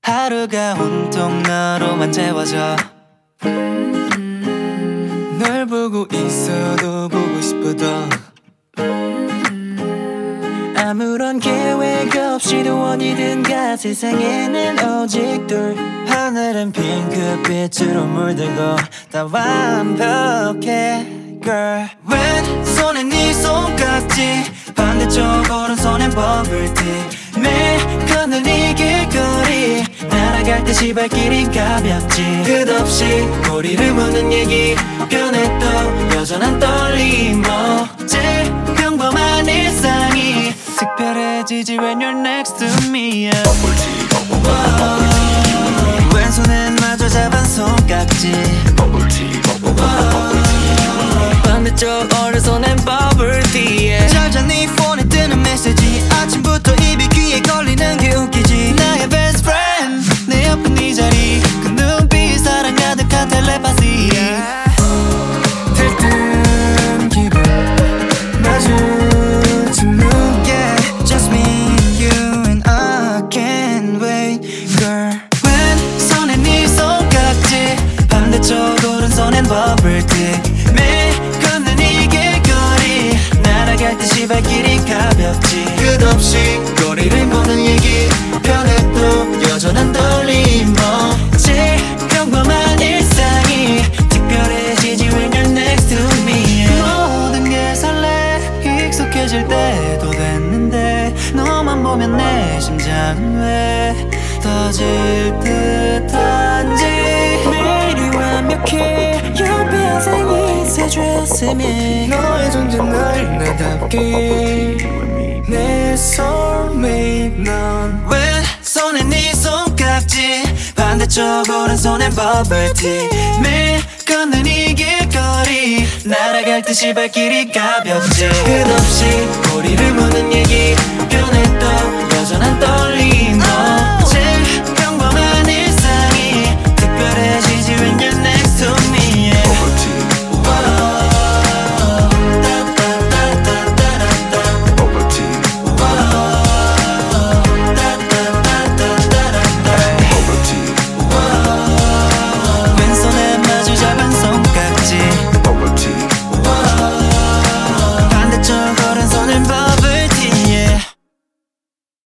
하루가 온통 너로만 채워져. 널 보고 있어도 보고 싶어도 아무런 계획 없이도 어디든가 세상에는 오직 둘. 하늘은 핑크빛으로 물들고 다 완벽해 girl. 왼손에 네 손깍지 반대쪽 오른손엔 버블티. 매일 걷는 이 길거리 날아갈 때 시발길이 가볍지. 끝없이 꼬리를 무는 얘기 변해도 여전한 떨림. 어제 평범한 일상이 특별해지지 when you're next to me. 왼손엔 마저 잡은 손깍지. 반대쪽 오른손엔 버블티. 잘자 네 폰에 뜨는 메시지. 아침부터 입이 귀에 걸리는 게 웃기지. 나의 best friend 내 옆에 네 자리. 그 눈빛 사랑 가득한 텔레파시. 들뜬 기분 마주친 눈게 Just me, you and I can't wait girl. 왼손에 네 손깍지 반대쪽 오른손엔 버블티. 매일 걷는 이 길거리 날아갈 때 시발길이 가볍지. 끝없이 거리를 보는 얘기 변해도 여전한 떨림. 어제 평범한 일상이 특별해지지 when you're next to me. 모든 게 설레 익숙해질 때도 됐는데 너만 보면 내 심장은 왜 터질 듯한지. 매일이 완벽해 연평생이 있어줬으면 너의 존재 날 나답게 내 soulmate. 넌 왼손에 네 손깍지 반대쪽 오른손엔 버블티. 매일 걷는 이 길거리 날아갈 듯이 발길이 가볍지. 끝없이